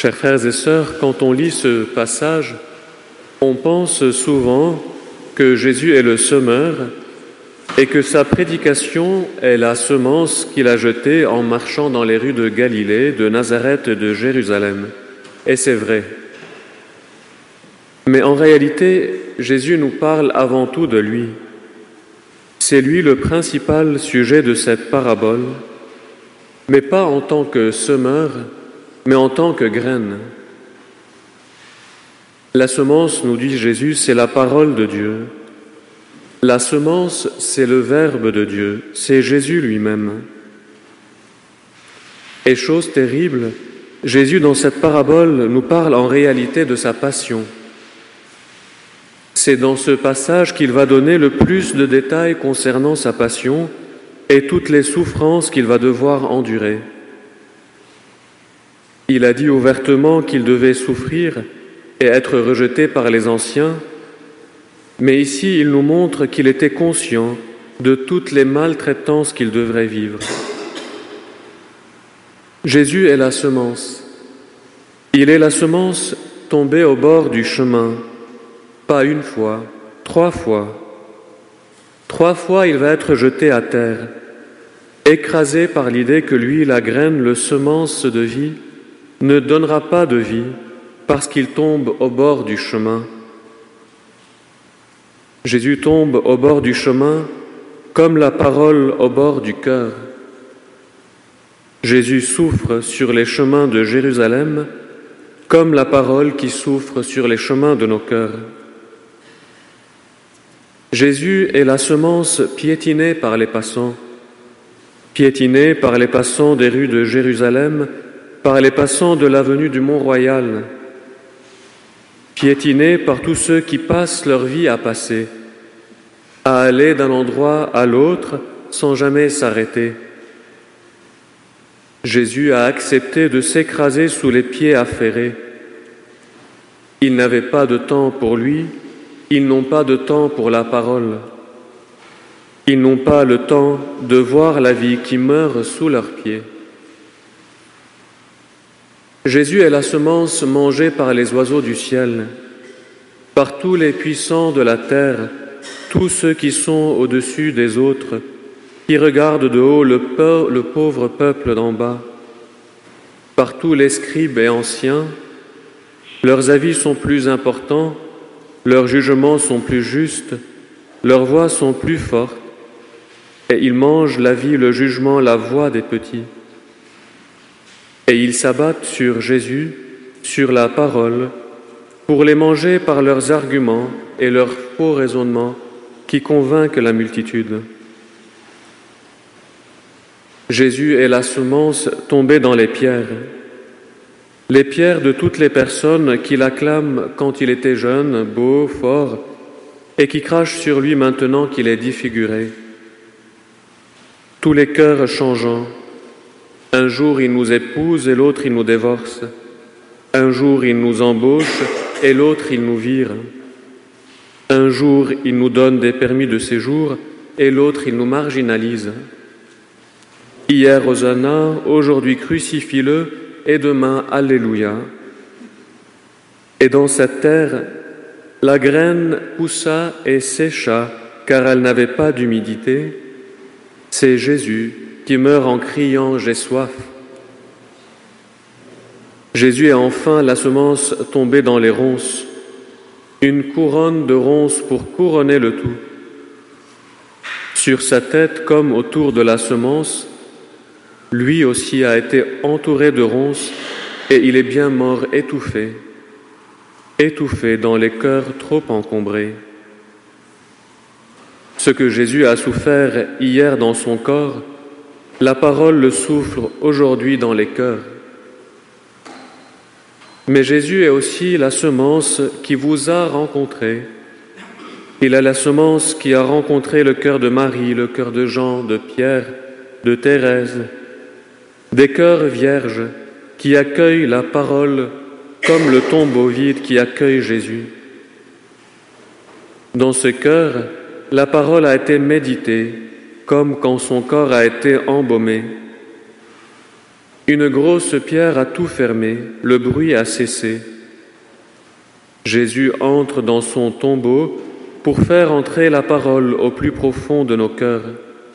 Chers frères et sœurs, quand on lit ce passage, on pense souvent que Jésus est le semeur et que sa prédication est la semence qu'il a jetée en marchant dans les rues de Galilée, de Nazareth et de Jérusalem. Et c'est vrai. Mais en réalité, Jésus nous parle avant tout de lui. C'est lui le principal sujet de cette parabole, mais pas en tant que semeur, mais en tant que graine. La semence, nous dit Jésus, c'est la parole de Dieu. La semence, c'est le Verbe de Dieu, c'est Jésus lui-même. Et chose terrible, Jésus, dans cette parabole, nous parle en réalité de sa passion. C'est dans ce passage qu'il va donner le plus de détails concernant sa passion et toutes les souffrances qu'il va devoir endurer. Il a dit ouvertement qu'il devait souffrir et être rejeté par les anciens, mais ici il nous montre qu'il était conscient de toutes les maltraitances qu'il devrait vivre. Jésus est la semence. Il est la semence tombée au bord du chemin, pas une fois, 3 fois. 3 fois il va être jeté à terre, écrasé par l'idée que lui, la graine, le semence de vie, ne donnera pas de vie parce qu'il tombe au bord du chemin. Jésus tombe au bord du chemin comme la parole au bord du cœur. Jésus souffre sur les chemins de Jérusalem comme la parole qui souffre sur les chemins de nos cœurs. Jésus est la semence piétinée par les passants des rues de Jérusalem, par les passants de l'avenue du Mont-Royal, piétinés par tous ceux qui passent leur vie à passer, à aller d'un endroit à l'autre sans jamais s'arrêter. Jésus a accepté de s'écraser sous les pieds affairés. Ils n'avaient pas de temps pour lui, ils n'ont pas de temps pour la parole. Ils n'ont pas le temps de voir la vie qui meurt sous leurs pieds. Jésus est la semence mangée par les oiseaux du ciel, par tous les puissants de la terre, tous ceux qui sont au-dessus des autres, qui regardent de haut le pauvre peuple d'en bas, par tous les scribes et anciens. Leurs avis sont plus importants, leurs jugements sont plus justes, leurs voix sont plus fortes, et ils mangent la vie, le jugement, la voix des petits. Et ils s'abattent sur Jésus, sur la parole, pour les manger par leurs arguments et leurs faux raisonnements qui convainquent la multitude. Jésus est la semence tombée dans les pierres de toutes les personnes qui l'acclament quand il était jeune, beau, fort, et qui crachent sur lui maintenant qu'il est défiguré. Tous les cœurs changeants. Un jour il nous épouse et l'autre il nous divorce. Un jour il nous embauche et l'autre il nous vire. Un jour il nous donne des permis de séjour et l'autre il nous marginalise. Hier Hosanna, aujourd'hui crucifie-le et demain Alléluia. Et dans cette terre, la graine poussa et sécha car elle n'avait pas d'humidité. C'est Jésus qui meurt en criant « J'ai soif ». Jésus est enfin la semence tombée dans les ronces, une couronne de ronces pour couronner le tout. Sur sa tête comme autour de la semence, lui aussi a été entouré de ronces et il est bien mort étouffé dans les cœurs trop encombrés. Ce que Jésus a souffert hier dans son corps, la parole le souffre aujourd'hui dans les cœurs. Mais Jésus est aussi la semence qui vous a rencontré. Il est la semence qui a rencontré le cœur de Marie, le cœur de Jean, de Pierre, de Thérèse, des cœurs vierges qui accueillent la parole comme le tombeau vide qui accueille Jésus. Dans ce cœur, la parole a été méditée, comme quand son corps a été embaumé. Une grosse pierre a tout fermé, le bruit a cessé. Jésus entre dans son tombeau pour faire entrer la parole au plus profond de nos cœurs.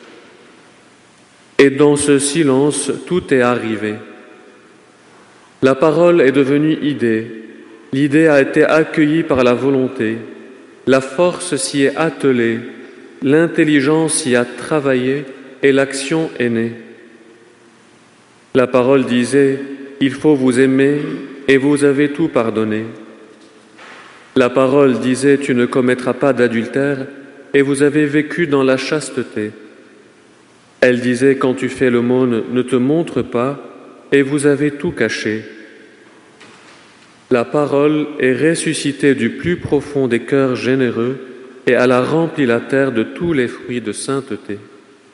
Et dans ce silence, tout est arrivé. La parole est devenue idée, l'idée a été accueillie par la volonté, la force s'y est attelée, l'intelligence y a travaillé et l'action est née. La parole disait « Il faut vous aimer et vous avez tout pardonné ». La parole disait « Tu ne commettras pas d'adultère et vous avez vécu dans la chasteté ». Elle disait « Quand tu fais l'aumône, ne te montre pas et vous avez tout caché ». La parole est ressuscitée du plus profond des cœurs généreux et elle a rempli la terre de tous les fruits de sainteté.